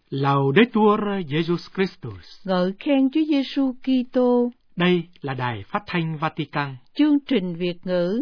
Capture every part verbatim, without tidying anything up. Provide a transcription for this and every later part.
Laudetur Jesus Christus. Ngợi khen Chúa Giêsu Kitô. Đây là Đài Phát thanh Vatican. Chương trình Việt ngữ.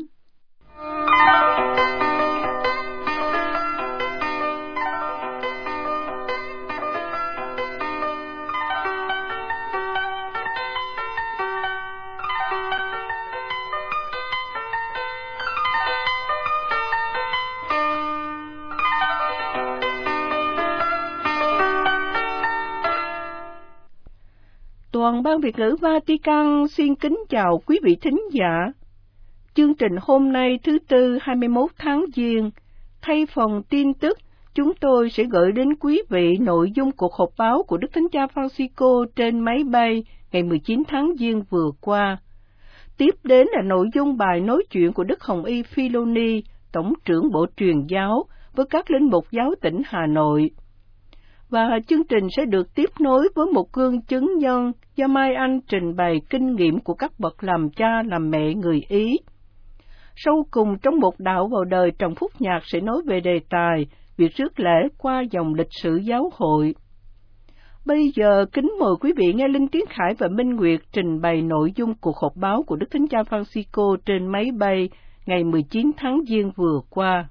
Toàn ban Việt ngữ Vatican xin kính chào quý vị thính giả. Chương trình hôm nay thứ Tư hai mươi mốt tháng Giêng, thay phần tin tức, chúng tôi sẽ gửi đến quý vị nội dung cuộc họp báo của Đức Thánh Cha Francisco trên máy bay ngày mười chín tháng Giêng vừa qua. Tiếp đến là nội dung bài nói chuyện của Đức Hồng Y Philoni, Tổng trưởng Bộ Truyền giáo, với các linh mục giáo tỉnh Hà Nội. Và chương trình sẽ được tiếp nối với một gương chứng nhân do Mai Anh trình bày kinh nghiệm của các bậc làm cha làm mẹ người Ý. Sau cùng, trong một đạo vào đời, Trần Phúc Nhạc sẽ nói về đề tài việc rước lễ qua dòng lịch sử giáo hội. Bây giờ, kính mời quý vị nghe Linh Tiến Khải và Minh Nguyệt trình bày nội dung cuộc họp báo của Đức Thánh Cha Francisco trên máy bay ngày mười chín tháng Giêng vừa qua.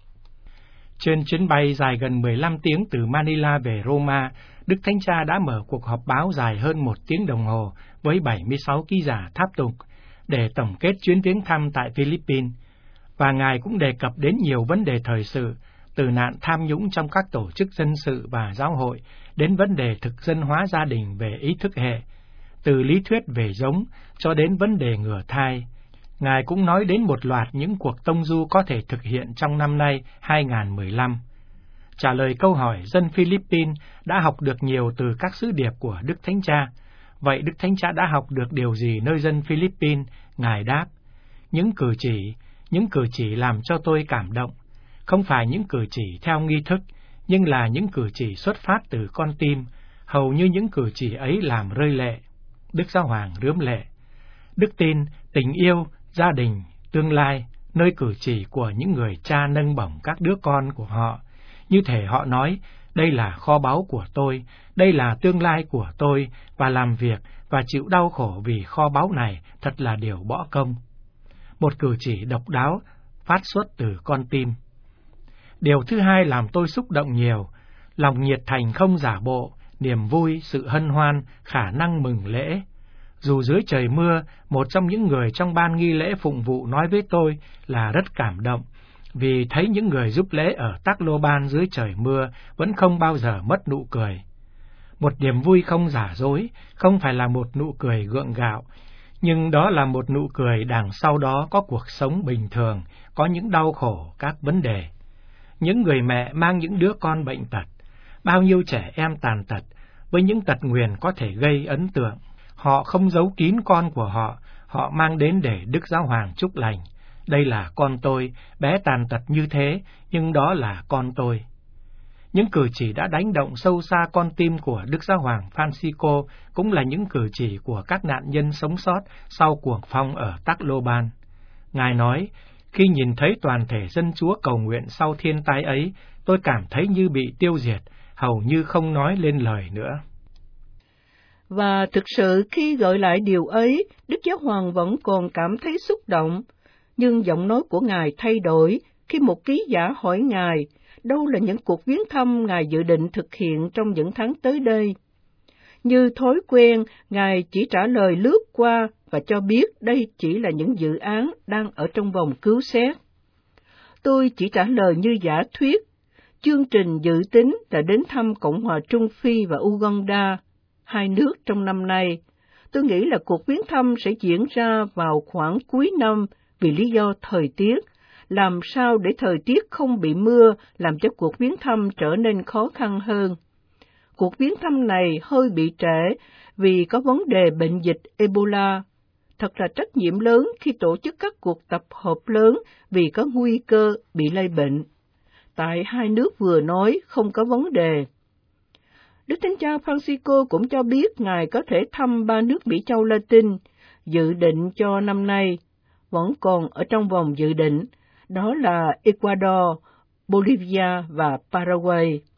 Trên chuyến bay dài gần mười lăm tiếng từ Manila về Roma, Đức Thánh Cha đã mở cuộc họp báo dài hơn một tiếng đồng hồ với bảy mươi sáu ký giả tháp tùng để tổng kết chuyến viếng thăm tại Philippines, và Ngài cũng đề cập đến nhiều vấn đề thời sự, từ nạn tham nhũng trong các tổ chức dân sự và giáo hội đến vấn đề thực dân hóa gia đình về ý thức hệ, từ lý thuyết về giống cho đến vấn đề ngừa thai. Ngài cũng nói đến một loạt những cuộc tông du có thể thực hiện trong năm nay hai không một lăm. Trả lời câu hỏi dân Philippines đã học được nhiều từ các sứ điệp của Đức Thánh Cha. Vậy Đức Thánh Cha đã học được điều gì nơi dân Philippines? Ngài đáp: những cử chỉ, những cử chỉ làm cho tôi cảm động, không phải những cử chỉ theo nghi thức, nhưng là những cử chỉ xuất phát từ con tim, hầu như những cử chỉ ấy làm rơi lệ. Đức Giáo Hoàng rướm lệ. Đức tin, tình yêu, gia đình, tương lai, nơi cử chỉ của những người cha nâng bổng các đứa con của họ. Như thể họ nói, đây là kho báu của tôi, đây là tương lai của tôi, và làm việc và chịu đau khổ vì kho báu này thật là điều bỏ công. Một cử chỉ độc đáo, phát xuất từ con tim. Điều thứ hai làm tôi xúc động nhiều, lòng nhiệt thành không giả bộ, niềm vui, sự hân hoan, khả năng mừng lễ. Dù dưới trời mưa, một trong những người trong ban nghi lễ phụng vụ nói với tôi là rất cảm động, vì thấy những người giúp lễ ở Tacloban dưới trời mưa vẫn không bao giờ mất nụ cười. Một niềm vui không giả dối, không phải là một nụ cười gượng gạo, nhưng đó là một nụ cười đằng sau đó có cuộc sống bình thường, có những đau khổ, các vấn đề. Những người mẹ mang những đứa con bệnh tật, bao nhiêu trẻ em tàn tật, với những tật nguyền có thể gây ấn tượng. Họ không giấu kín con của họ, họ mang đến để Đức Giáo Hoàng chúc lành. Đây là con tôi, bé tàn tật như thế, nhưng đó là con tôi. Những cử chỉ đã đánh động sâu xa con tim của Đức Giáo Hoàng Francisco cũng là những cử chỉ của các nạn nhân sống sót sau cuồng phong ở Tacloban. Ngài nói, khi nhìn thấy toàn thể dân Chúa cầu nguyện sau thiên tai ấy, tôi cảm thấy như bị tiêu diệt, hầu như không nói lên lời nữa. Và thực sự khi gợi lại điều ấy, Đức Giáo Hoàng vẫn còn cảm thấy xúc động, nhưng giọng nói của Ngài thay đổi khi một ký giả hỏi Ngài đâu là những cuộc viếng thăm Ngài dự định thực hiện trong những tháng tới đây. Như thói quen, Ngài chỉ trả lời lướt qua và cho biết đây chỉ là những dự án đang ở trong vòng cứu xét. Tôi chỉ trả lời như giả thuyết. Chương trình dự tính là đến thăm Cộng hòa Trung Phi và Uganda, hai nước trong năm nay. Tôi nghĩ là cuộc viếng thăm sẽ diễn ra vào khoảng cuối năm vì lý do thời tiết. Làm sao để thời tiết không bị mưa làm cho cuộc viếng thăm trở nên khó khăn hơn. Cuộc viếng thăm này hơi bị trễ vì có vấn đề bệnh dịch Ebola. Thật là trách nhiệm lớn khi tổ chức các cuộc tập hợp lớn vì có nguy cơ bị lây bệnh. Tại hai nước vừa nói không có vấn đề. Đức Thánh Cha Francisco cũng cho biết Ngài có thể thăm ba nước Mỹ Châu Latin, dự định cho năm nay, vẫn còn ở trong vòng dự định, đó là Ecuador, Bolivia và Paraguay.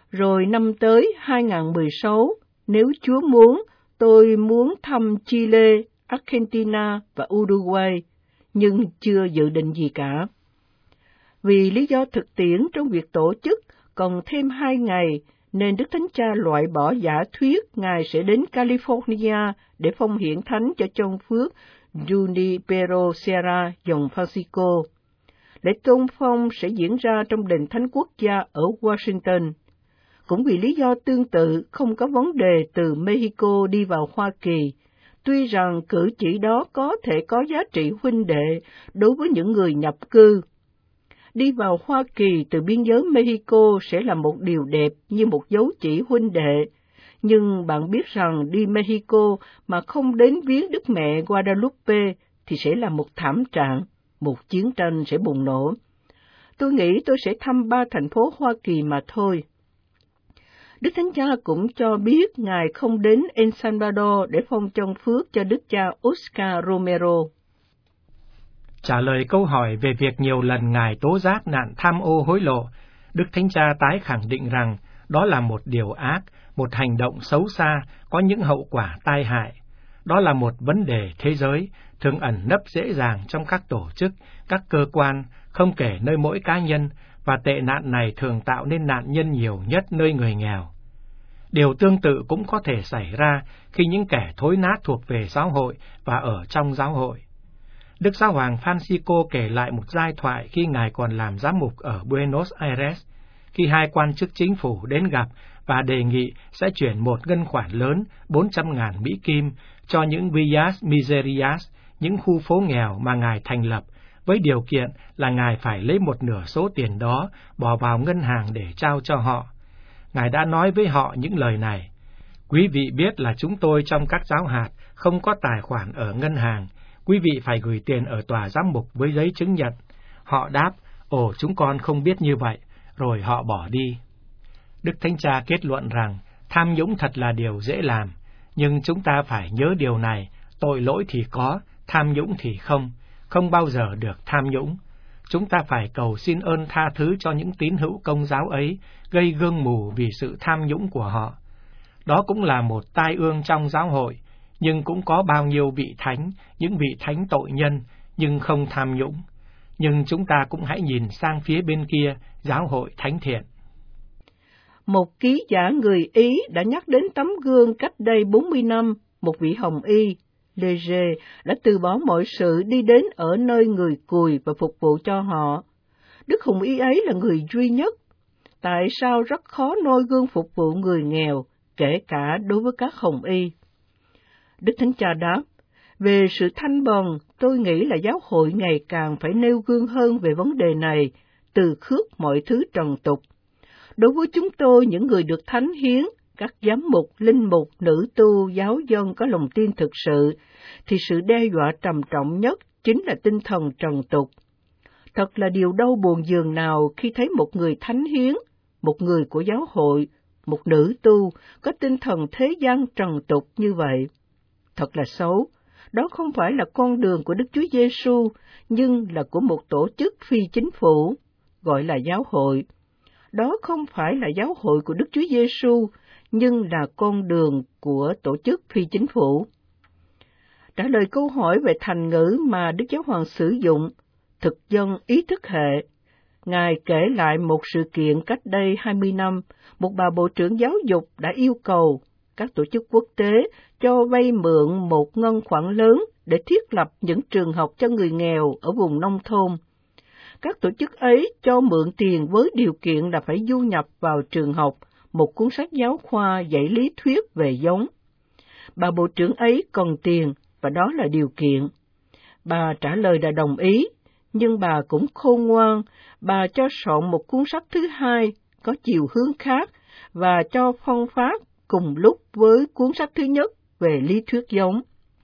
Rồi năm tới hai nghìn không trăm mười sáu, nếu Chúa muốn, tôi muốn thăm Chile, Argentina và Uruguay, nhưng chưa dự định gì cả. Vì lý do thực tiễn trong việc tổ chức còn thêm hai ngày, nên Đức Thánh Cha loại bỏ giả thuyết Ngài sẽ đến California để phong hiển thánh cho trong phước Junipero Serra dòng Francisco. Lễ tôn phong sẽ diễn ra trong đền thánh quốc gia ở Washington. Cũng vì lý do tương tự, không có vấn đề từ Mexico đi vào Hoa Kỳ, tuy rằng cử chỉ đó có thể có giá trị huynh đệ đối với những người nhập cư. Đi vào Hoa Kỳ từ biên giới Mexico sẽ là một điều đẹp như một dấu chỉ huynh đệ, nhưng bạn biết rằng đi Mexico mà không đến viếng Đức Mẹ Guadalupe thì sẽ là một thảm trạng, một chiến tranh sẽ bùng nổ. Tôi nghĩ tôi sẽ thăm ba thành phố Hoa Kỳ mà thôi. Đức Thánh Cha cũng cho biết Ngài không đến El Salvador để phong chân phước cho Đức cha Oscar Romero. Trả lời câu hỏi về việc nhiều lần Ngài tố giác nạn tham ô hối lộ, Đức Thánh Cha tái khẳng định rằng đó là một điều ác, một hành động xấu xa, có những hậu quả tai hại. Đó là một vấn đề thế giới, thường ẩn nấp dễ dàng trong các tổ chức, các cơ quan, không kể nơi mỗi cá nhân, và tệ nạn này thường tạo nên nạn nhân nhiều nhất nơi người nghèo. Điều tương tự cũng có thể xảy ra khi những kẻ thối nát thuộc về giáo hội và ở trong giáo hội. Đức Giáo hoàng Francisco kể lại một giai thoại khi Ngài còn làm giám mục ở Buenos Aires, khi hai quan chức chính phủ đến gặp và đề nghị sẽ chuyển một ngân khoản lớn bốn trăm ngàn Mỹ Kim cho những Villas Miserias, những khu phố nghèo mà Ngài thành lập, với điều kiện là Ngài phải lấy một nửa số tiền đó bỏ vào ngân hàng để trao cho họ. Ngài đã nói với họ những lời này: "Quý vị biết là chúng tôi trong các giáo hạt không có tài khoản ở ngân hàng, quý vị phải gửi tiền ở tòa giám mục với giấy chứng nhận." Họ đáp: "Ồ, chúng con không biết như vậy," rồi họ bỏ đi. Đức Thánh Cha kết luận rằng tham nhũng thật là điều dễ làm, nhưng chúng ta phải nhớ điều này: tội lỗi thì có, tham nhũng thì không, không bao giờ được tham nhũng. Chúng ta phải cầu xin ơn tha thứ cho những tín hữu Công giáo ấy, gây gương mù vì sự tham nhũng của họ. Đó cũng là một tai ương trong giáo hội, nhưng cũng có bao nhiêu vị thánh, những vị thánh tội nhân, nhưng không tham nhũng. Nhưng chúng ta cũng hãy nhìn sang phía bên kia, giáo hội thánh thiện. Một ký giả người Ý đã nhắc đến tấm gương cách đây bốn mươi năm, một vị hồng y, Léger, đã từ bỏ mọi sự đi đến ở nơi người cùi và phục vụ cho họ. Đức hồng y ấy là người duy nhất. Tại sao rất khó noi gương phục vụ người nghèo, kể cả đối với các hồng y? Đức Thánh Cha đáp: về sự thanh bần, tôi nghĩ là giáo hội ngày càng phải nêu gương hơn về vấn đề này, từ khước mọi thứ trần tục. Đối với chúng tôi, những người được thánh hiến, các giám mục, linh mục, nữ tu, giáo dân có lòng tin thực sự, thì sự đe dọa trầm trọng nhất chính là tinh thần trần tục. Thật là điều đau buồn dường nào khi thấy một người thánh hiến, một người của giáo hội, một nữ tu có tinh thần thế gian trần tục như vậy. Thật là xấu. Đó không phải là con đường của Đức Chúa Giêsu, nhưng là của một tổ chức phi chính phủ, gọi là giáo hội. Đó không phải là giáo hội của Đức Chúa Giêsu, nhưng là con đường của tổ chức phi chính phủ. Trả lời câu hỏi về thành ngữ mà Đức Giáo Hoàng sử dụng, thực dân ý thức hệ, Ngài kể lại một sự kiện cách đây hai mươi năm, một bà Bộ trưởng Giáo dục đã yêu cầu các tổ chức quốc tế cho vay mượn một ngân khoản lớn để thiết lập những trường học cho người nghèo ở vùng nông thôn. Các tổ chức ấy cho mượn tiền với điều kiện là phải du nhập vào trường học một cuốn sách giáo khoa dạy lý thuyết về giống. Bà Bộ trưởng ấy cần tiền, và đó là điều kiện. Bà trả lời là đồng ý, nhưng bà cũng khôn ngoan, bà cho soạn một cuốn sách thứ hai có chiều hướng khác và cho phân phát cùng lúc với cuốn sách thứ nhất về lý thuyết giống.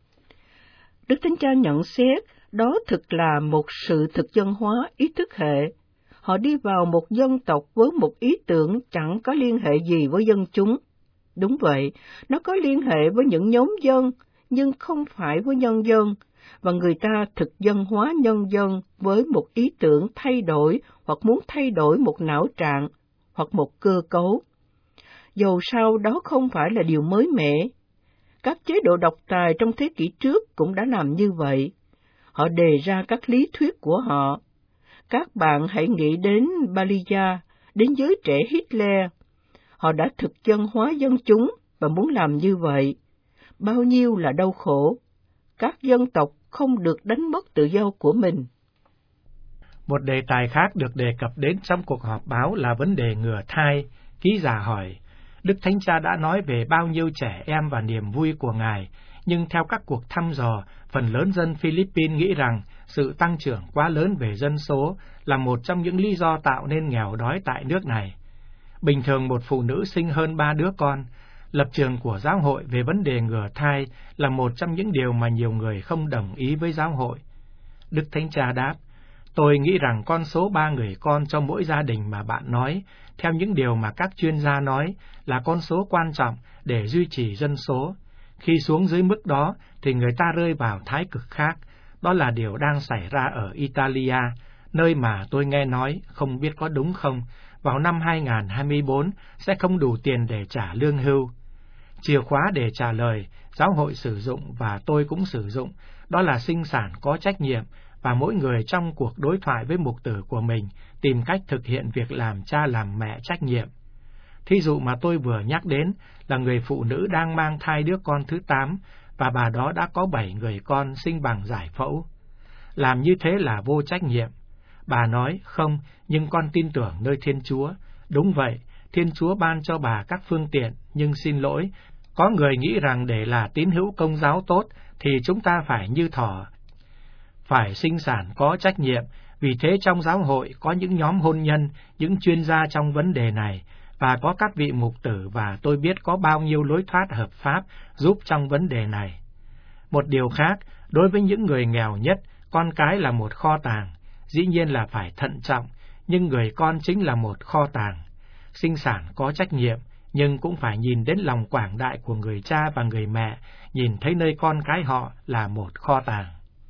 Đức Thánh Cha nhận xét đó thực là một sự thực dân hóa ý thức hệ. Họ đi vào một dân tộc với một ý tưởng chẳng có liên hệ gì với dân chúng. Đúng vậy, nó có liên hệ với những nhóm dân, nhưng không phải với nhân dân, và người ta thực dân hóa nhân dân với một ý tưởng thay đổi hoặc muốn thay đổi một não trạng hoặc một cơ cấu. dầu sao đó không phải là điều mới mẻ. Các chế độ độc tài trong thế kỷ trước cũng đã làm như vậy. Họ đề ra các lý thuyết của họ. Các bạn hãy nghĩ đến Belia, đến giới trẻ Hitler. Họ đã thực dân hóa dân chúng và muốn làm như vậy. Bao nhiêu là đau khổ. Các dân tộc không được đánh mất tự do của mình. Một đề tài khác được đề cập đến trong cuộc họp báo là vấn đề ngừa thai. Ký giả hỏi, Đức Thánh Cha đã nói về bao nhiêu trẻ em và niềm vui của Ngài, nhưng theo các cuộc thăm dò, phần lớn dân Philippines nghĩ rằng sự tăng trưởng quá lớn về dân số là một trong những lý do tạo nên nghèo đói tại nước này. Bình thường một phụ nữ sinh hơn ba đứa con. Lập trường của giáo hội về vấn đề ngừa thai là một trong những điều mà nhiều người không đồng ý với giáo hội. Đức Thánh Cha đáp, tôi nghĩ rằng con số ba người con cho mỗi gia đình mà bạn nói, theo những điều mà các chuyên gia nói, là con số quan trọng để duy trì dân số. Khi xuống dưới mức đó, thì người ta rơi vào thái cực khác. Đó là điều đang xảy ra ở Italia, nơi mà tôi nghe nói, không biết có đúng không, vào năm hai không hai tư sẽ không đủ tiền để trả lương hưu. Chìa khóa để trả lời, giáo hội sử dụng và tôi cũng sử dụng, đó là sinh sản có trách nhiệm, và mỗi người trong cuộc đối thoại với mục tử của mình tìm cách thực hiện việc làm cha làm mẹ trách nhiệm. Thí dụ mà tôi vừa nhắc đến là người phụ nữ đang mang thai đứa con thứ tám, và bà đó đã có bảy người con sinh bằng giải phẫu. Làm như thế là vô trách nhiệm. Bà nói, không, nhưng con tin tưởng nơi Thiên Chúa. Đúng vậy, Thiên Chúa ban cho bà các phương tiện, nhưng xin lỗi, có người nghĩ rằng để là tín hữu Công giáo tốt thì chúng ta phải như thỏ, phải sinh sản có trách nhiệm. Vì thế trong giáo hội có những nhóm hôn nhân, những chuyên gia trong vấn đề này, và có các vị mục tử, và tôi biết có bao nhiêu lối thoát hợp pháp giúp trong vấn đề này. Một điều khác, đối với những người nghèo nhất, con cái là một kho tàng, dĩ nhiên là phải thận trọng, nhưng người con chính là một kho tàng. Sinh sản có trách nhiệm, nhưng cũng phải nhìn đến lòng quảng đại của người cha và người mẹ, nhìn thấy nơi con cái họ là một kho tàng.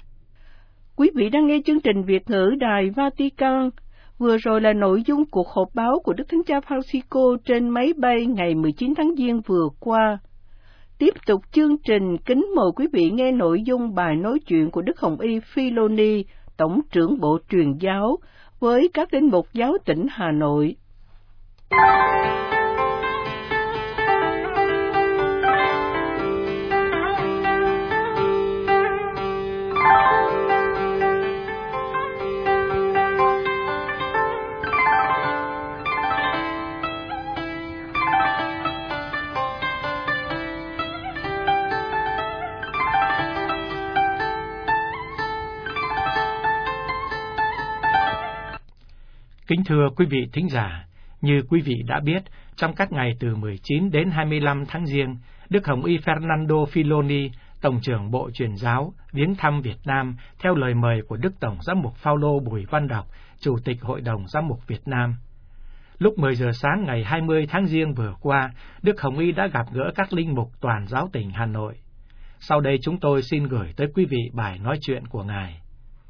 Quý vị đang nghe chương trình Việt ngữ Đài Vatican. Vừa rồi là nội dung cuộc họp báo của Đức Thánh Cha Francisco trên máy bay ngày mười chín tháng Giêng vừa qua. Tiếp tục chương trình, kính mời quý vị nghe nội dung bài nói chuyện của Đức Hồng Y Filoni, Tổng trưởng Bộ Truyền giáo, với các linh mục giáo tỉnh Hà Nội. Kính thưa quý vị thính giả, như quý vị đã biết, trong các ngày từ mười chín đến hai mươi lăm tháng Giêng, Đức Hồng Y Fernando Filoni, Tổng trưởng Bộ Truyền giáo, viếng thăm Việt Nam theo lời mời của Đức Tổng Giám mục Phao-lô Bùi Văn Đọc, Chủ tịch Hội đồng Giám mục Việt Nam. Lúc mười giờ sáng ngày hai mươi tháng Giêng vừa qua, Đức Hồng Y đã gặp gỡ các linh mục toàn giáo tỉnh Hà Nội. Sau đây chúng tôi xin gửi tới quý vị bài nói chuyện của Ngài.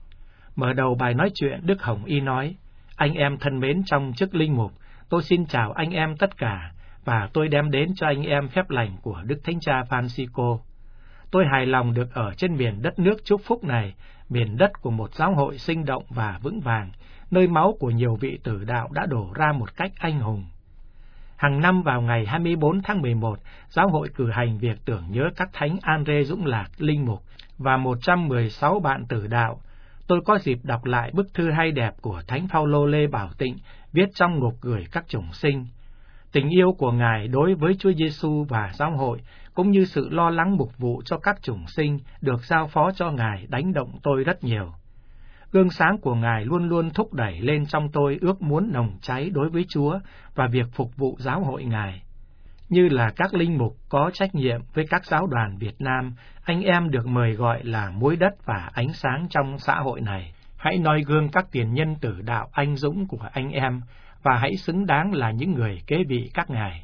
Mở đầu bài nói chuyện, Đức Hồng Y nói, anh em thân mến trong chức linh mục, tôi xin chào anh em tất cả, và tôi đem đến cho anh em phép lành của Đức Thánh Cha Francisco. Tôi hài lòng được ở trên miền đất nước chúc phúc này, miền đất của một giáo hội sinh động và vững vàng, nơi máu của nhiều vị tử đạo đã đổ ra một cách anh hùng. Hàng năm vào ngày hai mươi bốn tháng mười một, giáo hội cử hành việc tưởng nhớ các thánh An-rê Dũng Lạc, linh mục và một trăm mười sáu bạn tử đạo. Tôi có dịp đọc lại bức thư hay đẹp của Thánh Phao-lô Lê Bảo Tịnh viết trong ngục gửi các chủng sinh. Tình yêu của Ngài đối với Chúa Giêsu và giáo hội, cũng như sự lo lắng mục vụ cho các chủng sinh được giao phó cho Ngài đánh động tôi rất nhiều. Gương sáng của Ngài luôn luôn thúc đẩy lên trong tôi ước muốn nồng cháy đối với Chúa và việc phục vụ giáo hội Ngài. Như là các linh mục có trách nhiệm với các giáo đoàn Việt Nam, anh em được mời gọi là muối đất và ánh sáng trong xã hội này. Hãy noi gương các tiền nhân tử đạo anh dũng của anh em, và hãy xứng đáng là những người kế vị các ngài.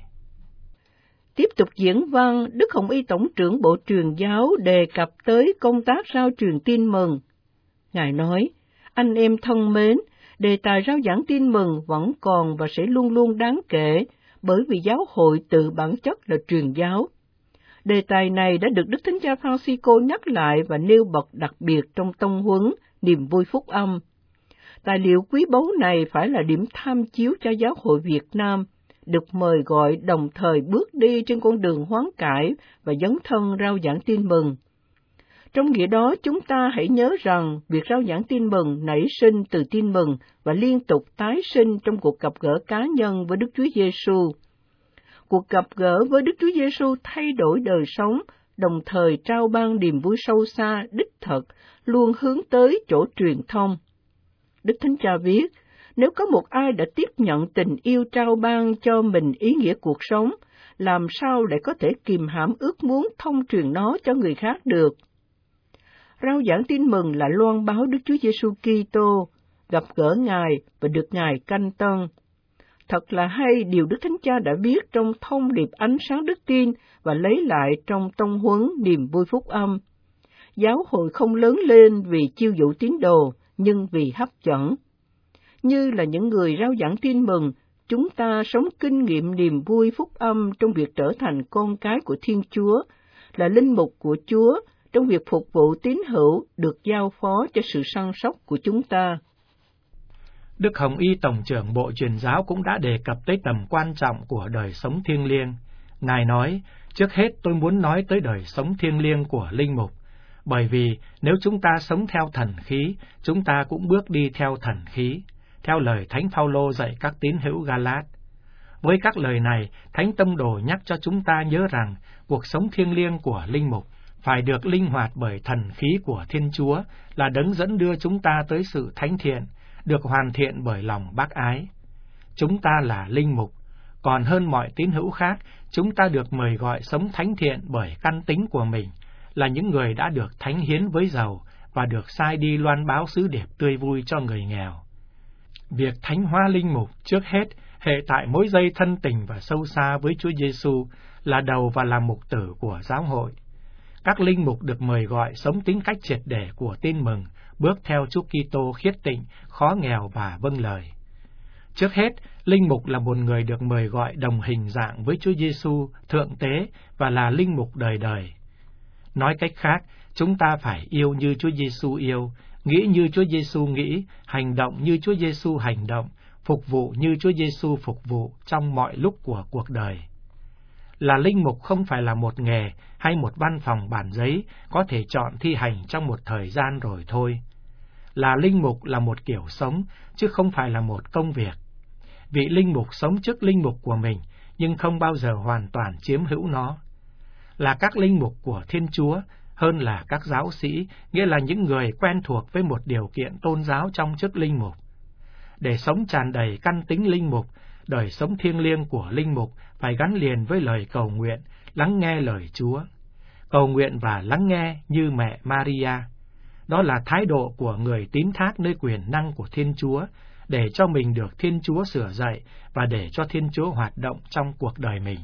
Tiếp tục diễn văn, Đức Hồng Y Tổng trưởng Bộ Truyền giáo đề cập tới công tác rao truyền tin mừng. Ngài nói, anh em thân mến, đề tài rao giảng tin mừng vẫn còn và sẽ luôn luôn đáng kể, bởi vì giáo hội từ bản chất là truyền giáo. Đề tài này đã được Đức Thánh Cha Francisco nhắc lại và nêu bật đặc biệt trong tông huấn Niềm vui phúc âm. Tài liệu quý báu này phải là điểm tham chiếu cho giáo hội Việt Nam, được mời gọi đồng thời bước đi trên con đường hoán cải và dấn thân rao giảng tin mừng. Trong nghĩa đó, chúng ta hãy nhớ rằng việc rao giảng tin mừng nảy sinh từ tin mừng và liên tục tái sinh trong cuộc gặp gỡ cá nhân với Đức Chúa Giêsu. Cuộc gặp gỡ với Đức Chúa Giêsu thay đổi đời sống, đồng thời trao ban niềm vui sâu xa, đích thực, luôn hướng tới chỗ truyền thông. Đức Thánh Cha viết, nếu có một ai đã tiếp nhận tình yêu trao ban cho mình ý nghĩa cuộc sống, làm sao lại có thể kìm hãm ước muốn thông truyền nó cho người khác được? Rao giảng tin mừng là loan báo Đức Chúa Giêsu Kitô, gặp gỡ Ngài và được Ngài canh tân. Thật là hay điều Đức Thánh Cha đã viết trong thông điệp ánh sáng đức tin và lấy lại trong tông huấn Niềm vui phúc âm. Giáo hội không lớn lên vì chiêu dụ tín đồ, nhưng vì hấp dẫn. Như là những người rao giảng tin mừng, chúng ta sống kinh nghiệm niềm vui phúc âm trong việc trở thành con cái của Thiên Chúa, là linh mục của Chúa trong việc phục vụ tín hữu được giao phó cho sự săn sóc của chúng ta. Đức Hồng Y Tổng trưởng Bộ Truyền giáo cũng đã đề cập tới tầm quan trọng của đời sống thiêng liêng. Ngài nói, trước hết tôi muốn nói tới đời sống thiêng liêng của linh mục, bởi vì nếu chúng ta sống theo thần khí, chúng ta cũng bước đi theo thần khí, theo lời Thánh Phaolô dạy các tín hữu Ga-lát. Với các lời này, Thánh Tông Đồ nhắc cho chúng ta nhớ rằng cuộc sống thiêng liêng của linh mục phải được linh hoạt bởi thần khí của Thiên Chúa, là đấng dẫn đưa chúng ta tới sự thánh thiện, được hoàn thiện bởi lòng bác ái. Chúng ta là linh mục, còn hơn mọi tín hữu khác, chúng ta được mời gọi sống thánh thiện bởi căn tính của mình, là những người đã được thánh hiến với giàu và được sai đi loan báo sứ điệp tươi vui cho người nghèo. Việc thánh hóa linh mục trước hết hệ tại mối dây thân tình và sâu xa với Chúa Giêsu, là đầu và là mục tử của giáo hội. Các linh mục được mời gọi sống tính cách triệt để của tin mừng, bước theo Chúa Kitô khiết tịnh, khó nghèo và vâng lời. Trước hết, linh mục là một người được mời gọi đồng hình dạng với Chúa Giêsu thượng tế và là linh mục đời đời. Nói cách khác, chúng ta phải yêu như Chúa Giêsu yêu, nghĩ như Chúa Giêsu nghĩ, hành động như Chúa Giêsu hành động, phục vụ như Chúa Giêsu phục vụ trong mọi lúc của cuộc đời. Là linh mục không phải là một nghề hay một văn phòng bản giấy có thể chọn thi hành trong một thời gian rồi thôi. Là linh mục là một kiểu sống, chứ không phải là một công việc. Vị linh mục sống trước linh mục của mình, nhưng không bao giờ hoàn toàn chiếm hữu nó. Là các linh mục của Thiên Chúa, hơn là các giáo sĩ, nghĩa là những người quen thuộc với một điều kiện tôn giáo trong chức linh mục. Để sống tràn đầy căn tính linh mục, đời sống thiêng liêng của linh mục phải gắn liền với lời cầu nguyện, lắng nghe lời Chúa. Cầu nguyện và lắng nghe như mẹ Maria. Đó là thái độ của người tín thác nơi quyền năng của Thiên Chúa, để cho mình được Thiên Chúa sửa dạy và để cho Thiên Chúa hoạt động trong cuộc đời mình.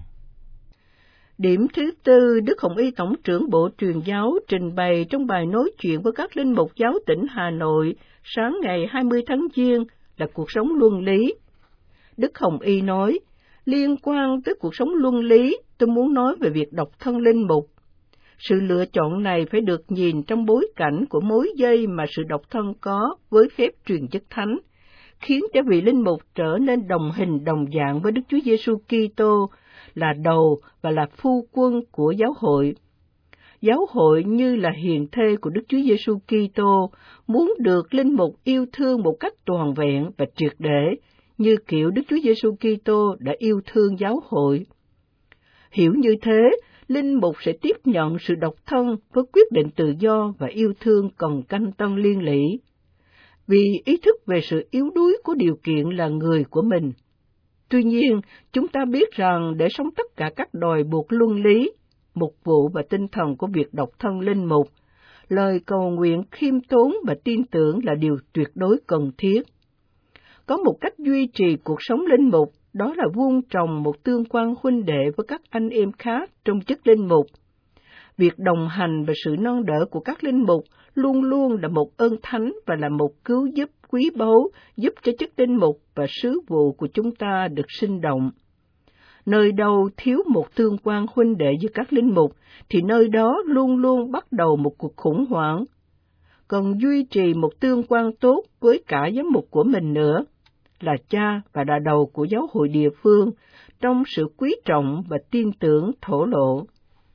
Điểm thứ tư, Đức Hồng Y Tổng trưởng Bộ Truyền giáo trình bày trong bài nói chuyện với các linh mục giáo tỉnh Hà Nội sáng ngày hai mươi tháng Giêng là cuộc sống luân lý. Đức Hồng Y nói, liên quan tới cuộc sống luân lý, tôi muốn nói về việc độc thân linh mục. Sự lựa chọn này phải được nhìn trong bối cảnh của mối dây mà sự độc thân có với phép truyền chức thánh, khiến cho vị linh mục trở nên đồng hình đồng dạng với Đức Chúa Giêsu Kitô, là đầu và là phu quân của giáo hội. Giáo hội như là hiền thê của Đức Chúa Giêsu Kitô, muốn được linh mục yêu thương một cách toàn vẹn và triệt để, như kiểu Đức Chúa Giêsu Kitô đã yêu thương giáo hội. Hiểu như thế, linh mục sẽ tiếp nhận sự độc thân với quyết định tự do và yêu thương cần canh tân liên lỉ, vì ý thức về sự yếu đuối của điều kiện là người của mình. Tuy nhiên, chúng ta biết rằng để sống tất cả các đòi buộc luân lý, mục vụ và tinh thần của việc độc thân linh mục, lời cầu nguyện khiêm tốn và tin tưởng là điều tuyệt đối cần thiết. Có một cách duy trì cuộc sống linh mục, đó là vuông trồng một tương quan huynh đệ với các anh em khác trong chức linh mục. Việc đồng hành và sự nâng đỡ của các linh mục luôn luôn là một ơn thánh và là một cứu giúp quý báu, giúp cho chức linh mục và sứ vụ của chúng ta được sinh động. Nơi đâu thiếu một tương quan huynh đệ giữa các linh mục, thì nơi đó luôn luôn bắt đầu một cuộc khủng hoảng. Còn duy trì một tương quan tốt với cả giám mục của mình nữa, là cha và là đầu của giáo hội địa phương, trong sự quý trọng và tin tưởng thổ lộ.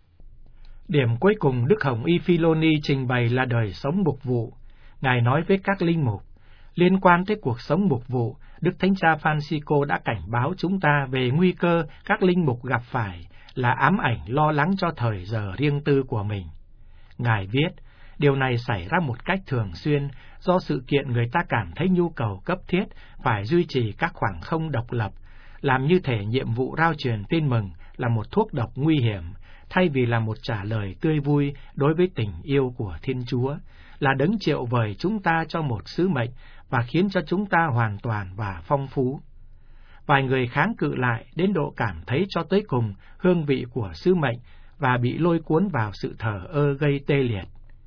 Điểm cuối cùng Đức Hồng Y Philoni trình bày là đời sống mục vụ. Ngài nói với các linh mục, liên quan tới cuộc sống mục vụ, Đức Thánh Cha Francisco đã cảnh báo chúng ta về nguy cơ các linh mục gặp phải là ám ảnh lo lắng cho thời giờ riêng tư của mình. Ngài viết, điều này xảy ra một cách thường xuyên do sự kiện người ta cảm thấy nhu cầu cấp thiết phải duy trì các khoảng không độc lập, làm như thể nhiệm vụ rao truyền tin mừng là một thuốc độc nguy hiểm, thay vì là một trả lời tươi vui đối với tình yêu của Thiên Chúa, là đấng triệu vời chúng ta cho một sứ mệnh và khiến cho chúng ta hoàn toàn và phong phú. Vài người kháng cự lại đến độ cảm thấy cho tới cùng hương vị của sứ mệnh và bị lôi cuốn vào sự thờ ơ gây tê liệt.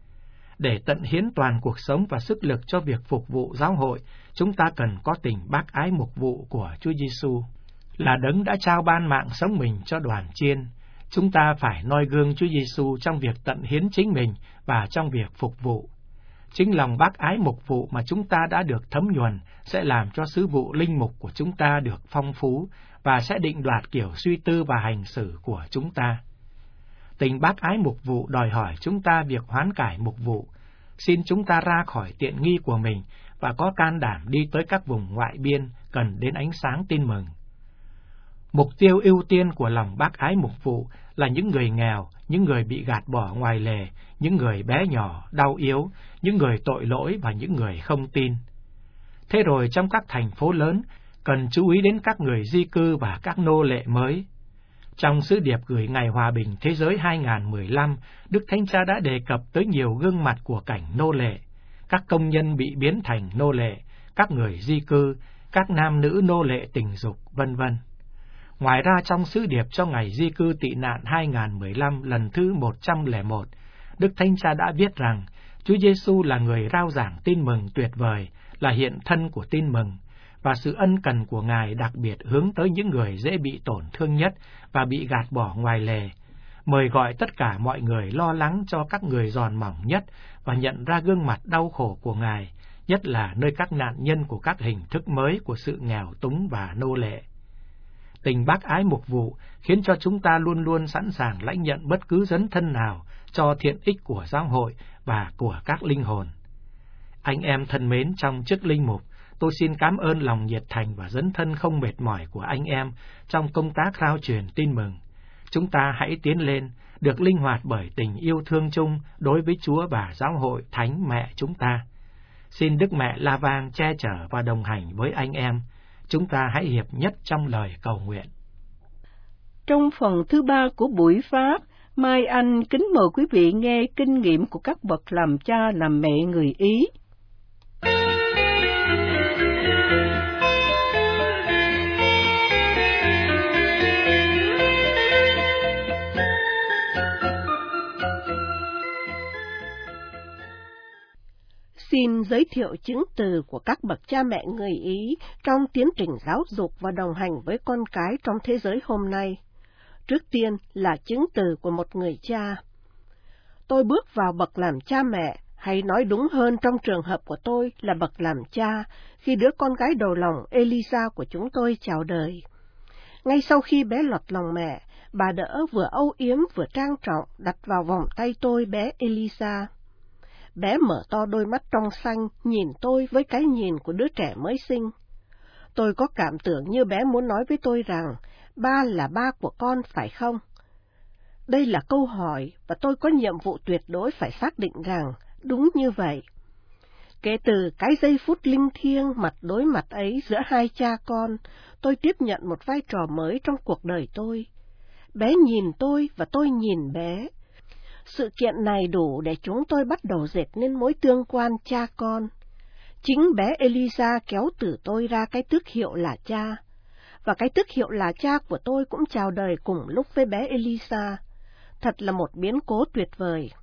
Để tận hiến toàn cuộc sống và sức lực cho việc phục vụ giáo hội, chúng ta cần có tình bác ái mục vụ của Chúa Giêsu, là đấng đã trao ban mạng sống mình cho đoàn chiên. Chúng ta phải noi gương Chúa Giêsu trong việc tận hiến chính mình và trong việc phục vụ. Chính lòng bác ái mục vụ mà chúng ta đã được thấm nhuần sẽ làm cho sứ vụ linh mục của chúng ta được phong phú và sẽ định đoạt kiểu suy tư và hành xử của chúng ta. Tình bác ái mục vụ đòi hỏi chúng ta việc hoán cải mục vụ. Xin chúng ta ra khỏi tiện nghi của mình và có can đảm đi tới các vùng ngoại biên cần đến ánh sáng tin mừng. Mục tiêu ưu tiên của lòng bác ái mục vụ là những người nghèo, những người bị gạt bỏ ngoài lề, những người bé nhỏ, đau yếu, những người tội lỗi và những người không tin. Thế rồi trong các thành phố lớn, cần chú ý đến các người di cư và các nô lệ mới. Trong sứ điệp gửi Ngày Hòa bình Thế giới hai nghìn không trăm mười lăm, Đức Thánh Cha đã đề cập tới nhiều gương mặt của cảnh nô lệ, các công nhân bị biến thành nô lệ, các người di cư, các nam nữ nô lệ tình dục, vân vân. Ngoài ra trong sứ điệp cho Ngày Di cư tị nạn hai nghìn không trăm mười lăm lần thứ một trăm lẻ một, Đức Thánh Cha đã viết rằng Chúa Giêsu là người rao giảng tin mừng tuyệt vời, là hiện thân của tin mừng, và sự ân cần của Ngài đặc biệt hướng tới những người dễ bị tổn thương nhất và bị gạt bỏ ngoài lề, mời gọi tất cả mọi người lo lắng cho các người giòn mỏng nhất và nhận ra gương mặt đau khổ của Ngài, nhất là nơi các nạn nhân của các hình thức mới của sự nghèo túng và nô lệ. Tình bác ái mục vụ khiến cho chúng ta luôn luôn sẵn sàng lãnh nhận bất cứ dấn thân nào cho thiện ích của giáo hội và của các linh hồn. Anh em thân mến, trong chức linh mục, tôi xin cảm ơn lòng nhiệt thành và dấn thân không mệt mỏi của anh em trong công tác rao truyền tin mừng. Chúng ta hãy tiến lên, được linh hoạt bởi tình yêu thương chung đối với Chúa và giáo hội Thánh Mẹ chúng ta. Xin Đức Mẹ La Vang che chở và đồng hành với anh em. Chúng ta hãy hiệp nhất trong lời cầu nguyện. Trong phần thứ ba của buổi phát, Mai Anh kính mời quý vị nghe kinh nghiệm của các bậc làm cha làm mẹ người Ý. Xin giới thiệu chứng từ của các bậc cha mẹ người Ý trong tiến trình giáo dục và đồng hành với con cái trong thế giới hôm nay. Trước tiên là chứng từ của một người cha. Tôi bước vào bậc làm cha mẹ, hay nói đúng hơn trong trường hợp của tôi là bậc làm cha, khi đứa con gái đầu lòng Elisa của chúng tôi chào đời. Ngay sau khi bé lọt lòng mẹ, bà đỡ vừa âu yếm vừa trang trọng đặt vào vòng tay tôi bé Elisa. Bé mở to đôi mắt trong xanh, nhìn tôi với cái nhìn của đứa trẻ mới sinh. Tôi có cảm tưởng như bé muốn nói với tôi rằng, ba là ba của con phải không? Đây là câu hỏi, và tôi có nhiệm vụ tuyệt đối phải xác định rằng, đúng như vậy. Kể từ cái giây phút linh thiêng mặt đối mặt ấy giữa hai cha con, tôi tiếp nhận một vai trò mới trong cuộc đời tôi. Bé nhìn tôi và tôi nhìn bé. Sự kiện này đủ để chúng tôi bắt đầu dệt nên mối tương quan cha con. Chính bé Elisa kéo từ tôi ra cái tước hiệu là cha, và cái tước hiệu là cha của tôi cũng chào đời cùng lúc với bé Elisa. Thật là một biến cố tuyệt vời.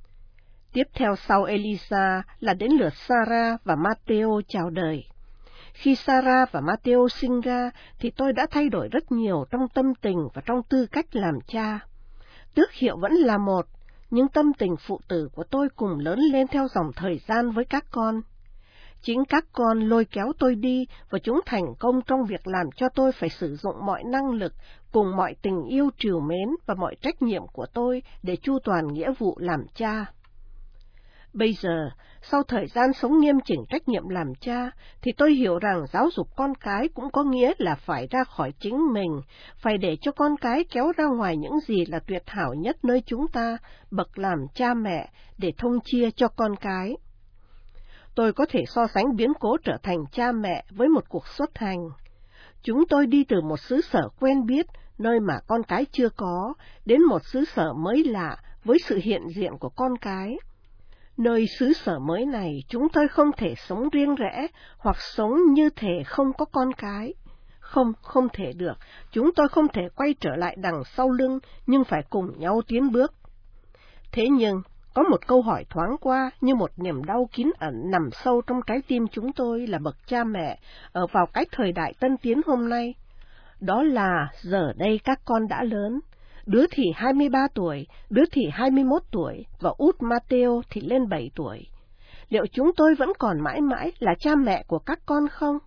Tiếp theo sau Elisa là đến lượt Sarah và Mateo chào đời. Khi Sarah và Matthew sinh ra, thì tôi đã thay đổi rất nhiều trong tâm tình và trong tư cách làm cha. Tước hiệu vẫn là một, nhưng tâm tình phụ tử của tôi cùng lớn lên theo dòng thời gian với các con. Chính các con lôi kéo tôi đi, và chúng thành công trong việc làm cho tôi phải sử dụng mọi năng lực, cùng mọi tình yêu trìu mến và mọi trách nhiệm của tôi để chu toàn nghĩa vụ làm cha. Bây giờ, sau thời gian sống nghiêm chỉnh trách nhiệm làm cha, thì tôi hiểu rằng giáo dục con cái cũng có nghĩa là phải ra khỏi chính mình, phải để cho con cái kéo ra ngoài những gì là tuyệt hảo nhất nơi chúng ta, bậc làm cha mẹ, để thông chia cho con cái. Tôi có thể so sánh biến cố trở thành cha mẹ với một cuộc xuất hành. Chúng tôi đi từ một xứ sở quen biết, nơi mà con cái chưa có, đến một xứ sở mới lạ với sự hiện diện của con cái. Nơi xứ sở mới này, chúng tôi không thể sống riêng rẽ, hoặc sống như thể không có con cái. Không, không thể được, chúng tôi không thể quay trở lại đằng sau lưng, nhưng phải cùng nhau tiến bước. Thế nhưng, có một câu hỏi thoáng qua như một niềm đau kín ẩn nằm sâu trong trái tim chúng tôi là bậc cha mẹ, ở vào cái thời đại tân tiến hôm nay. Đó là giờ đây các con đã lớn. Đứa thì hai mươi ba tuổi, đứa thì hai mươi mốt tuổi, và út Matthew thì lên bảy tuổi. Liệu chúng tôi vẫn còn mãi mãi là cha mẹ của các con không?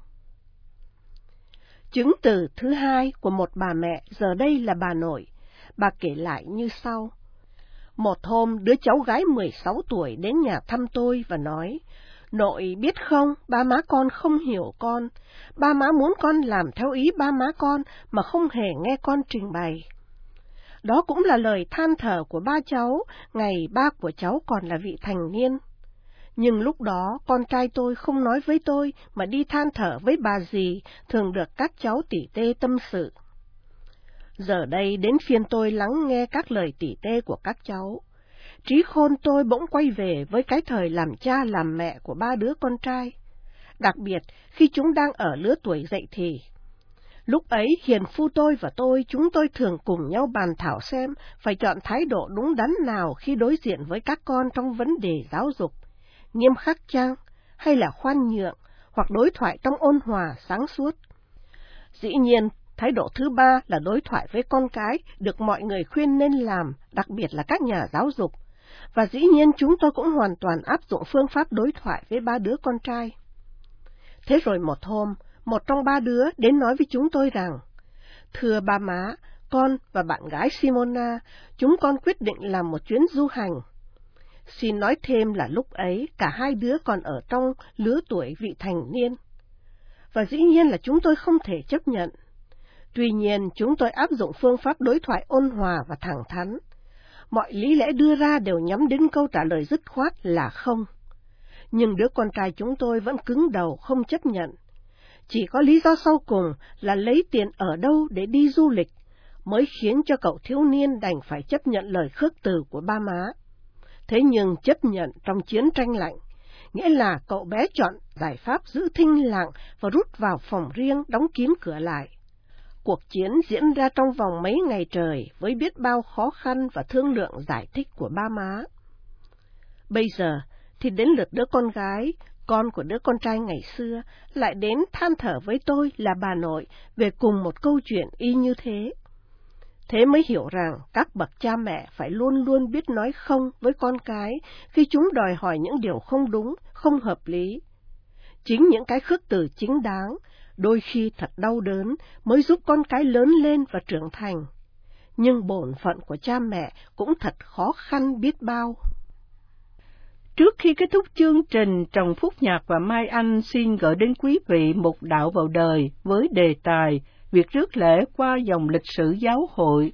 Chứng từ thứ hai của một bà mẹ giờ đây là bà nội. Bà kể lại như sau. Một hôm, đứa cháu gái mười sáu tuổi đến nhà thăm tôi và nói, nội biết không, ba má con không hiểu con. Ba má muốn con làm theo ý ba má con mà không hề nghe con trình bày. Đó cũng là lời than thở của ba cháu, ngày ba của cháu còn là vị thành niên. Nhưng lúc đó, con trai tôi không nói với tôi, mà đi than thở với bà dì, thường được các cháu tỉ tê tâm sự. Giờ đây đến phiên tôi lắng nghe các lời tỉ tê của các cháu. Trí khôn tôi bỗng quay về với cái thời làm cha làm mẹ của ba đứa con trai, đặc biệt khi chúng đang ở lứa tuổi dậy thì. Lúc ấy, hiền phu tôi và tôi, chúng tôi thường cùng nhau bàn thảo xem phải chọn thái độ đúng đắn nào khi đối diện với các con trong vấn đề giáo dục, nghiêm khắc chăng, hay là khoan nhượng, hoặc đối thoại trong ôn hòa, sáng suốt. Dĩ nhiên, thái độ thứ ba là đối thoại với con cái được mọi người khuyên nên làm, đặc biệt là các nhà giáo dục. Và dĩ nhiên chúng tôi cũng hoàn toàn áp dụng phương pháp đối thoại với ba đứa con trai. Thế rồi một hôm, một trong ba đứa đến nói với chúng tôi rằng, thưa ba má, con và bạn gái Simona, chúng con quyết định làm một chuyến du hành. Xin nói thêm là lúc ấy cả hai đứa còn ở trong lứa tuổi vị thành niên. Và dĩ nhiên là chúng tôi không thể chấp nhận. Tuy nhiên, chúng tôi áp dụng phương pháp đối thoại ôn hòa và thẳng thắn. Mọi lý lẽ đưa ra đều nhắm đến câu trả lời dứt khoát là không. Nhưng đứa con trai chúng tôi vẫn cứng đầu không chấp nhận. Chỉ có lý do sau cùng là lấy tiền ở đâu để đi du lịch, mới khiến cho cậu thiếu niên đành phải chấp nhận lời khước từ của ba má. Thế nhưng chấp nhận trong chiến tranh lạnh, nghĩa là cậu bé chọn giải pháp giữ thinh lặng và rút vào phòng riêng đóng kín cửa lại. Cuộc chiến diễn ra trong vòng mấy ngày trời với biết bao khó khăn và thương lượng giải thích của ba má. Bây giờ thì đến lượt đứa con gái, con của đứa con trai ngày xưa, lại đến than thở với tôi là bà nội về cùng một câu chuyện y như thế. Thế mới hiểu rằng các bậc cha mẹ phải luôn luôn biết nói không với con cái khi chúng đòi hỏi những điều không đúng, không hợp lý. Chính những cái khước từ chính đáng, đôi khi thật đau đớn, mới giúp con cái lớn lên và trưởng thành. Nhưng bổn phận của cha mẹ cũng thật khó khăn biết bao. Trước khi kết thúc chương trình, Trần Phúc Nhạc và Mai Anh xin gửi đến quý vị một đạo vào đời với đề tài Việc rước lễ qua dòng lịch sử giáo hội.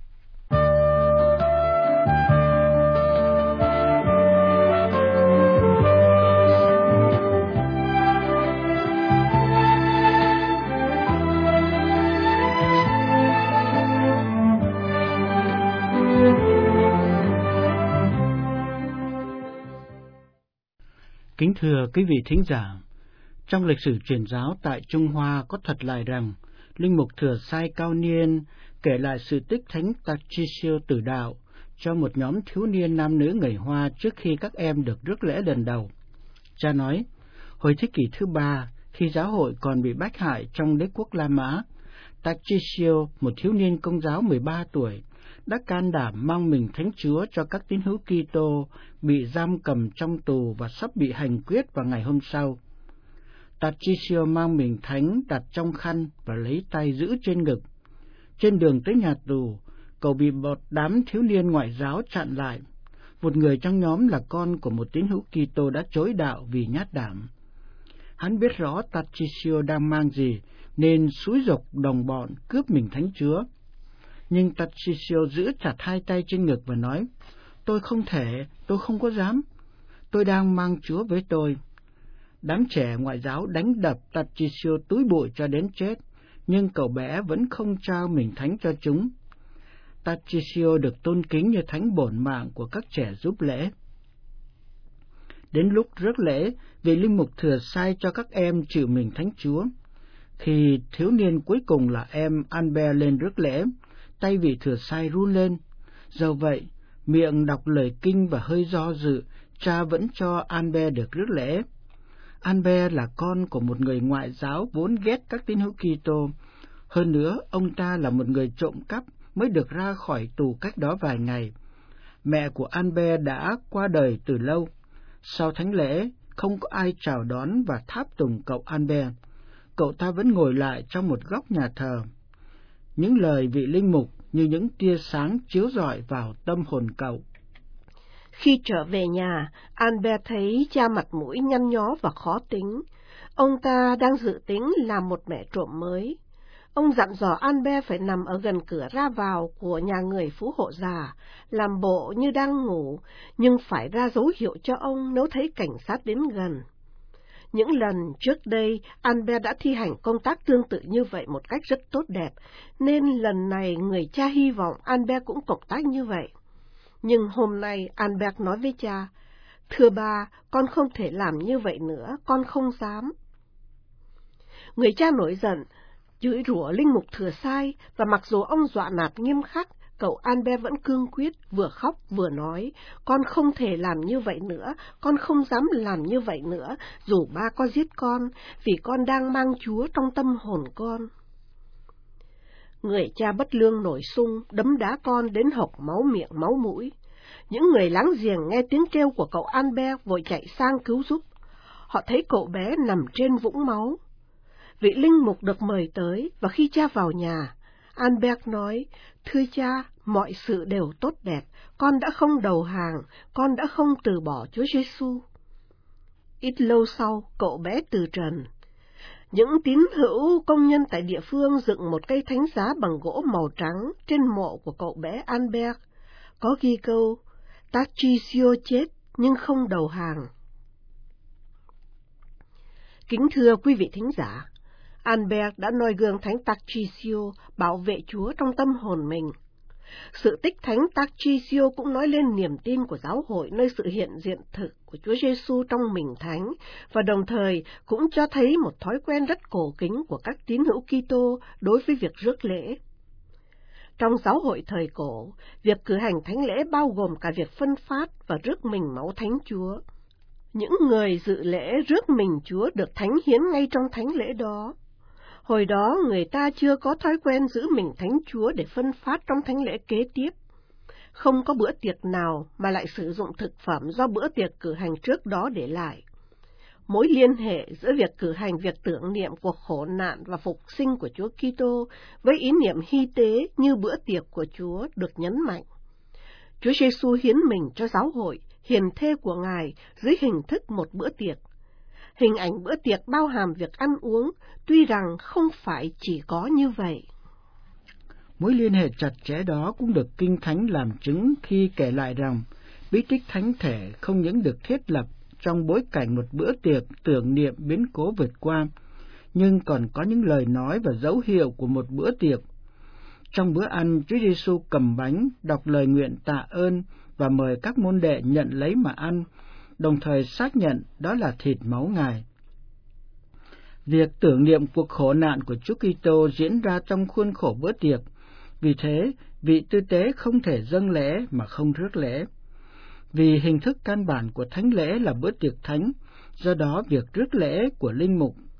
Kính thưa quý vị thính giả, trong lịch sử truyền giáo tại Trung Hoa có thuật lại rằng, Linh mục thừa sai cao niên kể lại sự tích Thánh Tarcísio Tử Đạo cho một nhóm thiếu niên nam nữ người Hoa trước khi các em được rước lễ lần đầu. Cha nói, hồi thế kỷ thứ ba, Khi giáo hội còn bị bách hại trong đế quốc La Mã, Tarchisio, một thiếu niên Công giáo mười ba tuổi, đã can đảm mang mình thánh Chúa cho các tín hữu Kitô bị giam cầm trong tù và sắp bị hành quyết vào ngày hôm sau. Tarchisio mang mình thánh đặt trong khăn và lấy tay giữ trên ngực. Trên đường tới nhà tù, cậu bị một đám thiếu niên ngoại giáo chặn lại. Một người trong nhóm là con của một tín hữu Kitô đã chối đạo vì nhát đảm. Hắn biết rõ Tarchisio đang mang gì, nên xúi giục đồng bọn cướp mình thánh Chúa. Nhưng Tarchisio giữ chặt hai tay trên ngực và nói, tôi không thể, tôi không có dám, tôi đang mang Chúa với tôi. Đám trẻ ngoại giáo đánh đập Tarchisio túi bụi cho đến chết, nhưng cậu bé vẫn không trao mình thánh cho chúng. Tarchisio được tôn kính như thánh bổn mạng của các trẻ giúp lễ. Đến lúc rước lễ, vị linh mục thừa sai cho các em chịu mình thánh Chúa. Khi thiếu niên cuối cùng là em Albert lên rước lễ, tay vị thừa sai run lên. Dẫu vậy, miệng đọc lời kinh và hơi do dự, cha vẫn cho Albert được rước lễ. Albert là con của một người ngoại giáo vốn ghét các tín hữu Kitô. Hơn nữa, ông ta là một người trộm cắp mới được ra khỏi tù cách đó vài ngày. Mẹ của Albert đã qua đời từ lâu. Sau thánh lễ, không có ai chào đón và tháp tùng cậu Albert. Cậu ta vẫn ngồi lại trong một góc nhà thờ. Những lời vị linh mục như những tia sáng chiếu rọi vào tâm hồn cậu. Khi trở về nhà, Albert thấy cha mặt mũi nhăn nhó và khó tính. Ông ta đang dự tính làm một mẹ trộm mới. Ông dặn dò Albert phải nằm ở gần cửa ra vào của nhà người phú hộ già, làm bộ như đang ngủ, nhưng phải ra dấu hiệu cho ông nếu thấy cảnh sát đến gần. Những lần trước đây, Albert đã thi hành công tác tương tự như vậy một cách rất tốt đẹp, nên lần này người cha hy vọng Albert cũng cộng tác như vậy. Nhưng hôm nay Albert nói với cha, thưa ba, con không thể làm như vậy nữa, con không dám. Người cha nổi giận, chửi rủa linh mục thừa sai, và mặc dù ông dọa nạt nghiêm khắc, cậu Albert vẫn cương quyết, vừa khóc vừa nói, con không thể làm như vậy nữa, con không dám làm như vậy nữa, dù ba có giết con, vì con đang mang Chúa trong tâm hồn con. Người cha bất lương nổi sung, đấm đá con đến hộc máu miệng máu mũi. Những người láng giềng nghe tiếng kêu của cậu Albert vội chạy sang cứu giúp. Họ thấy cậu bé nằm trên vũng máu. Vị linh mục được mời tới, và khi cha vào nhà, Albert nói, thưa cha, mọi sự đều tốt đẹp, con đã không đầu hàng, con đã không từ bỏ Chúa Giêsu. Ít lâu sau, cậu bé từ trần. Những tín hữu công nhân tại địa phương dựng một cây thánh giá bằng gỗ màu trắng trên mộ của cậu bé Albert, có ghi câu, Tarchisio chết nhưng không đầu hàng. Kính thưa quý vị thính giả, Albert đã noi gương thánh Tarchisio bảo vệ Chúa trong tâm hồn mình. Sự tích thánh Tarchisio cũng nói lên niềm tin của giáo hội nơi sự hiện diện thực của Chúa Giêsu trong mình thánh, và đồng thời cũng cho thấy một thói quen rất cổ kính của các tín hữu Kitô đối với việc rước lễ. Trong giáo hội thời cổ, việc cử hành thánh lễ bao gồm cả việc phân phát và rước mình máu thánh Chúa. Những người dự lễ rước mình Chúa được thánh hiến ngay trong thánh lễ đó. Hồi đó, người ta chưa có thói quen giữ mình thánh Chúa để phân phát trong thánh lễ kế tiếp. Không có bữa tiệc nào mà lại sử dụng thực phẩm do bữa tiệc cử hành trước đó để lại. Mối liên hệ giữa việc cử hành việc tưởng niệm cuộc khổ nạn và phục sinh của Chúa Kitô với ý niệm hy tế như bữa tiệc của Chúa được nhấn mạnh. Chúa Giêsu hiến mình cho giáo hội, hiền thê của Ngài dưới hình thức một bữa tiệc. Hình ảnh bữa tiệc bao hàm việc ăn uống, tuy rằng không phải chỉ có như vậy. Mối liên hệ chặt chẽ đó cũng được Kinh Thánh làm chứng khi kể lại rằng bí tích thánh thể không những được thiết lập trong bối cảnh một bữa tiệc tưởng niệm biến cố vượt qua, nhưng còn có những lời nói và dấu hiệu của một bữa tiệc. Trong bữa ăn, Chúa Giêsu cầm bánh, đọc lời nguyện tạ ơn và mời các môn đệ nhận lấy mà ăn, đồng thời xác nhận đó là thịt máu Ngài. Việc tưởng niệm cuộc khổ nạn của Chúa Kitô diễn ra trong khuôn khổ bữa tiệc, vì thế vị tư tế không thể dâng lễ mà không rước lễ. Vì hình thức căn bản của thánh lễ là bữa tiệc thánh, do đó việc rước lễ của linh mục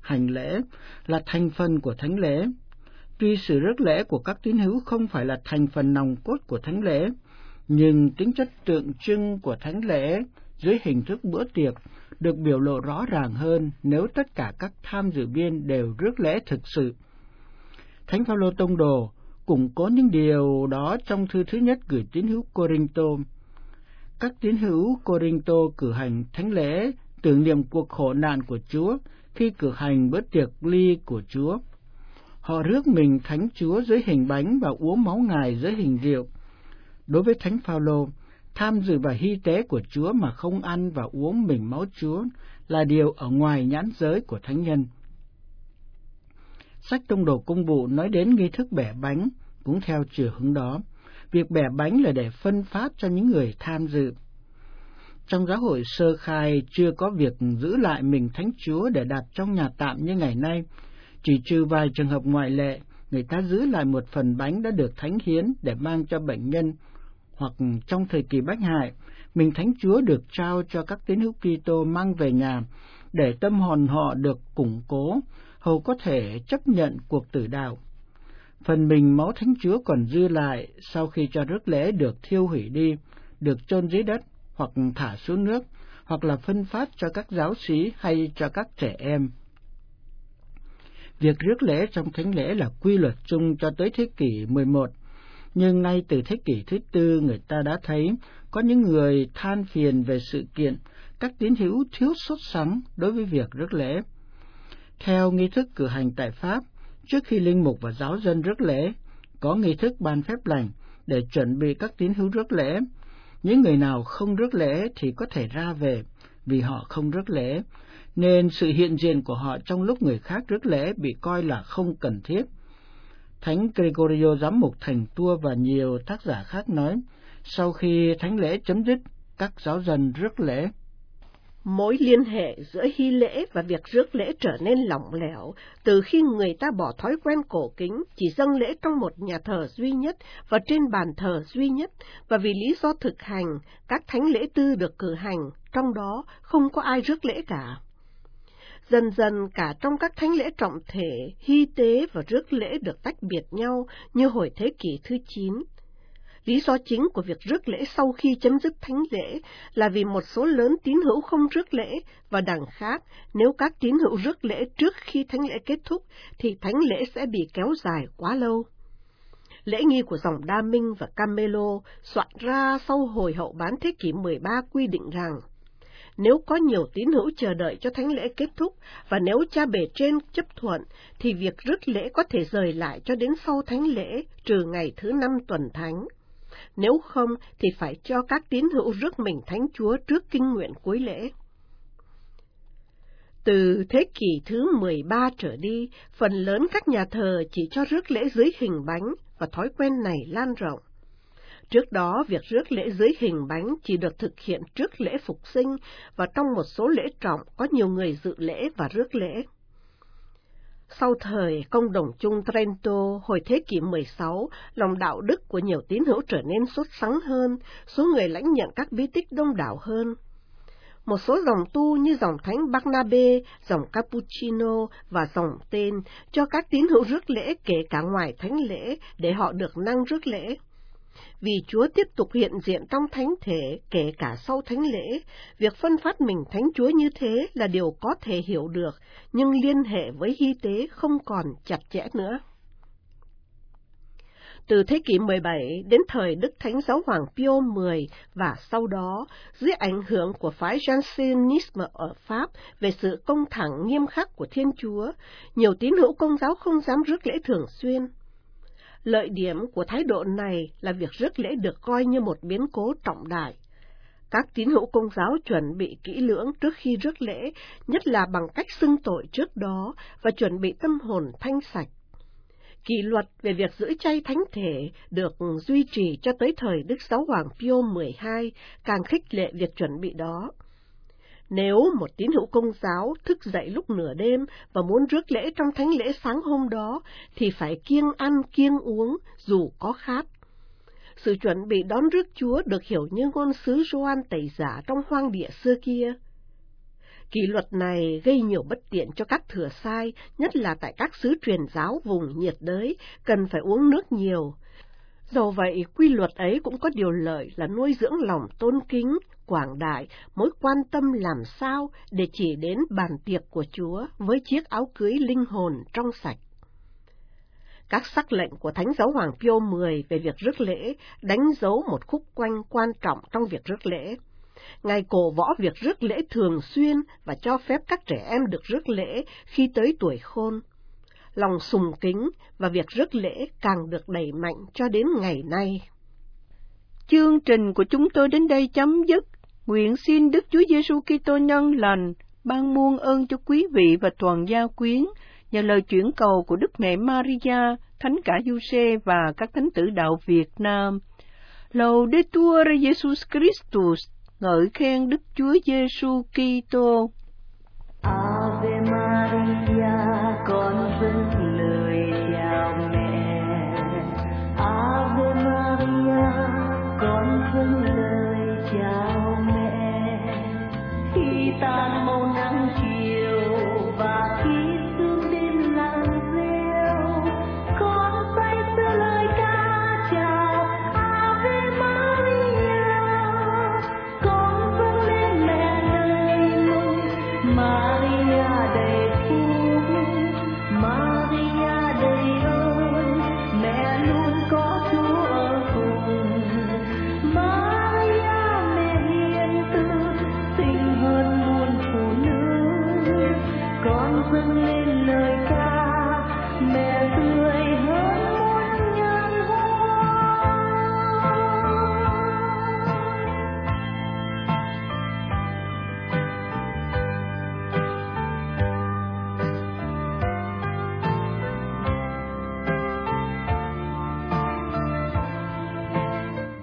hành lễ là thành phần của thánh lễ. Tuy sự rước lễ của các tín hữu không phải là thành phần nòng cốt của thánh lễ, nhưng tính chất tượng trưng của thánh lễ dưới hình thức bữa tiệc được biểu lộ rõ ràng hơn nếu tất cả các tham dự viên đều rước lễ thực sự. Thánh Phaolô tông đồ củng cố những điều đó trong thư thứ nhất gửi tín hữu Cô-rinh-tô. Các tín hữu Cô-rinh-tô cử hành thánh lễ tưởng niệm cuộc khổ nạn của Chúa khi cử hành bữa tiệc ly của Chúa. Họ rước mình thánh Chúa dưới hình bánh và uống máu Ngài dưới hình rượu. Đối với Thánh Phaolô, tham dự và hy tế của Chúa mà không ăn và uống mình máu Chúa là điều ở ngoài nhãn giới của thánh nhân. Sách Tông đồ Công vụ nói đến nghi thức bẻ bánh cũng theo chiều hướng đó. Việc bẻ bánh là để phân phát cho những người tham dự. Trong giáo hội sơ khai chưa có việc giữ lại mình thánh Chúa để đặt trong nhà tạm như ngày nay. Chỉ trừ vài trường hợp ngoại lệ, người ta giữ lại một phần bánh đã được thánh hiến để mang cho bệnh nhân, hoặc trong thời kỳ bách hại, mình thánh Chúa được trao cho các tín hữu Kitô mang về nhà để tâm hồn họ được củng cố, hầu có thể chấp nhận cuộc tử đạo. Phần mình máu thánh Chúa còn dư lại sau khi cho rước lễ được thiêu hủy đi, được chôn dưới đất hoặc thả xuống nước, hoặc là phân phát cho các giáo sĩ hay cho các trẻ em. Việc rước lễ trong thánh lễ là quy luật chung cho tới thế kỷ mười một, nhưng nay từ thế kỷ thứ tư người ta đã thấy có những người than phiền về sự kiện các tín hữu thiếu sốt sắng đối với việc rước lễ. Theo nghi thức cử hành tại Pháp, trước khi linh mục và giáo dân rước lễ, có nghi thức ban phép lành để chuẩn bị các tín hữu rước lễ. Những người nào không rước lễ thì có thể ra về vì họ không rước lễ, nên sự hiện diện của họ trong lúc người khác rước lễ bị coi là không cần thiết. Thánh Gregorio giám mục thành Tours và nhiều tác giả khác nói, sau khi thánh lễ chấm dứt, các giáo dân rước lễ. Mối liên hệ giữa hy lễ và việc rước lễ trở nên lỏng lẻo từ khi người ta bỏ thói quen cổ kính chỉ dâng lễ trong một nhà thờ duy nhất và trên bàn thờ duy nhất, và vì lý do thực hành, các thánh lễ tư được cử hành, trong đó không có ai rước lễ cả. Dần dần cả trong các thánh lễ trọng thể, hy tế và rước lễ được tách biệt nhau như hồi thế kỷ thứ chín. Lý do chính của việc rước lễ sau khi chấm dứt thánh lễ là vì một số lớn tín hữu không rước lễ, và đằng khác, nếu các tín hữu rước lễ trước khi thánh lễ kết thúc, thì thánh lễ sẽ bị kéo dài quá lâu. Lễ nghi của dòng Đa Minh và Camelo soạn ra sau hồi hậu bán thế kỷ mười ba quy định rằng, nếu có nhiều tín hữu chờ đợi cho thánh lễ kết thúc, và nếu cha bề trên chấp thuận, thì việc rước lễ có thể rời lại cho đến sau thánh lễ, trừ ngày thứ năm tuần thánh. Nếu không, thì phải cho các tín hữu rước mình thánh Chúa trước kinh nguyện cuối lễ. Từ thế kỷ thứ mười ba trở đi, phần lớn các nhà thờ chỉ cho rước lễ dưới hình bánh, và thói quen này lan rộng. Trước đó, việc rước lễ dưới hình bánh chỉ được thực hiện trước lễ phục sinh, và trong một số lễ trọng có nhiều người dự lễ và rước lễ. Sau thời Công đồng chung Trento, hồi thế kỷ mười sáu, lòng đạo đức của nhiều tín hữu trở nên sốt sắng hơn, số người lãnh nhận các bí tích đông đảo hơn. Một số dòng tu như dòng Thánh Barnabé, dòng Cappuccino và dòng Tên cho các tín hữu rước lễ kể cả ngoài thánh lễ để họ được năng rước lễ. Vì Chúa tiếp tục hiện diện trong thánh thể kể cả sau thánh lễ, việc phân phát mình thánh Chúa như thế là điều có thể hiểu được, nhưng liên hệ với hy tế không còn chặt chẽ nữa. Từ thế kỷ mười bảy đến thời Đức Thánh Giáo hoàng Pio mười và sau đó, dưới ảnh hưởng của phái Jansenisme ở Pháp về sự công thẳng nghiêm khắc của Thiên Chúa, nhiều tín hữu Công giáo không dám rước lễ thường xuyên. Lợi điểm của thái độ này là việc rước lễ được coi như một biến cố trọng đại. Các tín hữu Công giáo chuẩn bị kỹ lưỡng trước khi rước lễ, nhất là bằng cách xưng tội trước đó và chuẩn bị tâm hồn thanh sạch. Kỷ luật về việc giữ chay thánh thể được duy trì cho tới thời Đức Giáo hoàng Pio mười hai, càng khích lệ việc chuẩn bị đó. Nếu một tín hữu Công giáo thức dậy lúc nửa đêm và muốn rước lễ trong thánh lễ sáng hôm đó, thì phải kiêng ăn kiêng uống dù có khát. Sự chuẩn bị đón rước Chúa được hiểu như ngôn sứ Gioan Tẩy Giả trong hoang địa xưa kia. Kỷ luật này gây nhiều bất tiện cho các thừa sai, nhất là tại các xứ truyền giáo vùng nhiệt đới, cần phải uống nước nhiều. Dầu vậy, quy luật ấy cũng có điều lợi là nuôi dưỡng lòng tôn kính, quảng đại, mối quan tâm làm sao để chỉ đến bàn tiệc của Chúa với chiếc áo cưới linh hồn trong sạch. Các sắc lệnh của Thánh Giáo Hoàng Pio mười về việc rước lễ đánh dấu một khúc quanh quan trọng trong việc rước lễ. Ngài cổ võ việc rước lễ thường xuyên và cho phép các trẻ em được rước lễ khi tới tuổi khôn. Lòng sùng kính và việc rước lễ càng được đẩy mạnh cho đến ngày nay. Chương trình của chúng tôi đến đây chấm dứt. Nguyện xin Đức Chúa Giêsu Kitô nhân lành ban muôn ơn cho quý vị và toàn gia quyến, nhờ lời chuyển cầu của Đức Mẹ Maria, Thánh cả Giuse và các thánh tử đạo Việt Nam. Laudetur Jesus Christus, ngợi khen Đức Chúa Giêsu Kitô.